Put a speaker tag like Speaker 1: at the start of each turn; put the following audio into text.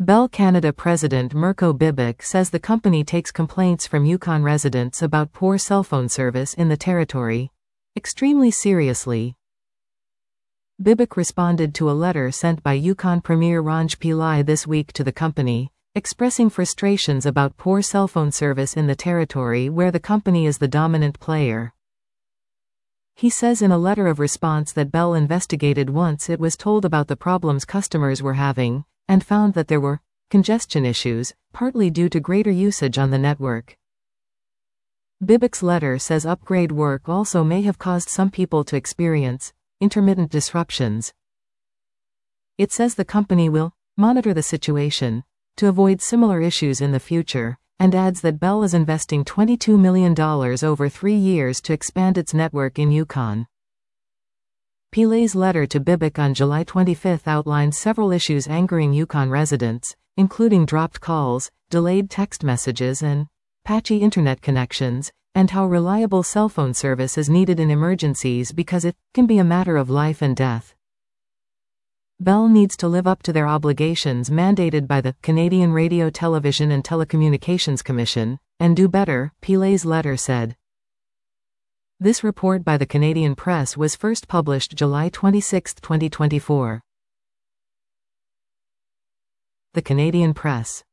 Speaker 1: Bell Canada President Mirko Bibic says the company takes complaints from Yukon residents about poor cell phone service in the territory extremely seriously. Bibic responded to a letter sent by Yukon Premier Ranj Pillai this week to the company, expressing frustrations about poor cell phone service in the territory where the company is the dominant player. He says in a letter of response that Bell investigated once it was told about the problems customers were having, and found that there were congestion issues, partly due to greater usage on the network. Bibic's letter says upgrade work also may have caused some people to experience intermittent disruptions. It says the company will monitor the situation to avoid similar issues in the future, and adds that Bell is investing $22 million over 3 years to expand its network in Yukon. Pillai's letter to Bibic on July 25 outlined several issues angering Yukon residents, including dropped calls, delayed text messages and patchy internet connections, and how reliable cell phone service is needed in emergencies because it can be a matter of life and death. Bell needs to live up to their obligations mandated by the Canadian Radio, Television and Telecommunications Commission, and do better, Pillai's letter said. This report by the Canadian Press was first published July 26, 2024. The Canadian Press.